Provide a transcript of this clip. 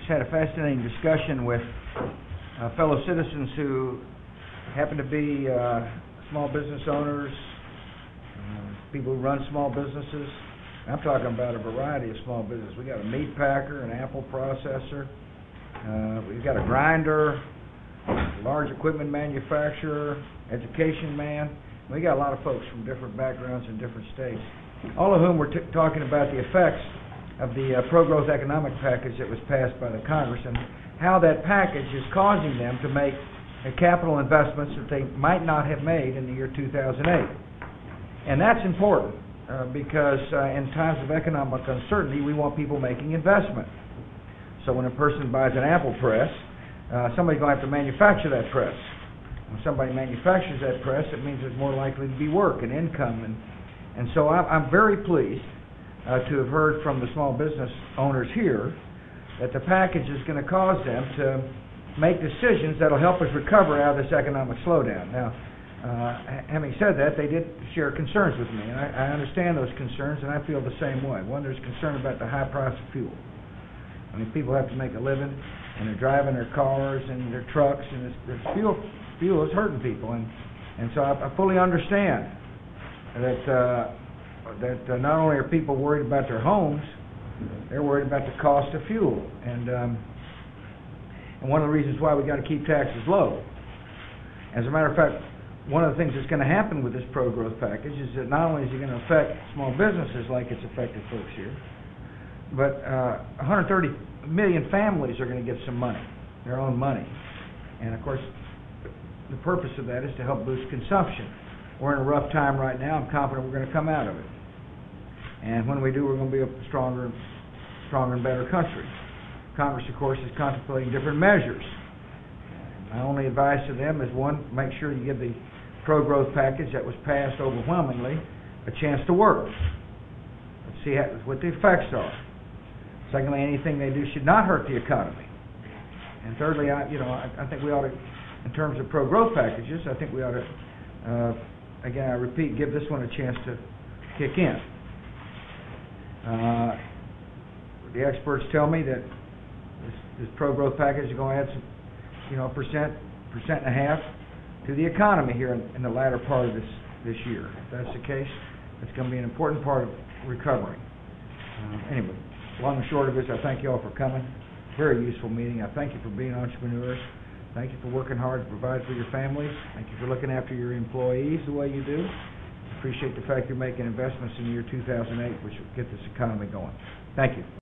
just had a fascinating discussion with fellow citizens who happen to be small business owners, people who run small businesses. I'm talking about a variety of small businesses. We got a meat packer, an apple processor, we've got a grinder, a large equipment manufacturer, education man. We got a lot of folks from different backgrounds in different states, all of whom were talking about the effects of the pro-growth economic package that was passed by the Congress and how that package is causing them to make capital investments that they might not have made in the year 2008. And that's important because in times of economic uncertainty, we want people making investment. So when a person buys an apple press, somebody's going to have to manufacture that press. When somebody manufactures that press, it means there's more likely to be work and income. And so I'm very pleased to have heard from the small business owners here that the package is going to cause them to make decisions that will help us recover out of this economic slowdown. Now, having said that, they did share concerns with me, and I understand those concerns, and I feel the same way. One, there's concern about the high price of fuel. I mean, people have to make a living, and they're driving their cars and their trucks, and this fuel is hurting people, and so I fully understand that not only are people worried about their homes, they're worried about the cost of fuel, and one of the reasons why we got to keep taxes low. As a matter of fact, one of the things that's going to happen with this pro-growth package is that not only is it going to affect small businesses like it's affected folks here, but 130 million families are going to get some money, their own money. And of course, the purpose of that is to help boost consumption. We're in a rough time right now. I'm confident we're going to come out of it. And when we do, we're going to be a stronger and better country. Congress, of course, is contemplating different measures. My only advice to them is, one, make sure you give the pro-growth package that was passed overwhelmingly a chance to work. Let's see what the effects are. Secondly, anything they do should not hurt the economy. And thirdly, I think we ought to, in terms of pro-growth packages, I think we ought to, again, I repeat, give this one a chance to kick in. The experts tell me that this pro-growth package is going to add some, percent and a half to the economy here in the latter part of this year. If that's the case, it's going to be an important part of recovering. Anyway, long and short of this, I thank you all for coming. Very useful meeting. I thank you for being entrepreneurs. Thank you for working hard to provide for your families. Thank you for looking after your employees the way you do. Appreciate the fact you're making investments in the year 2008, which will get this economy going. Thank you.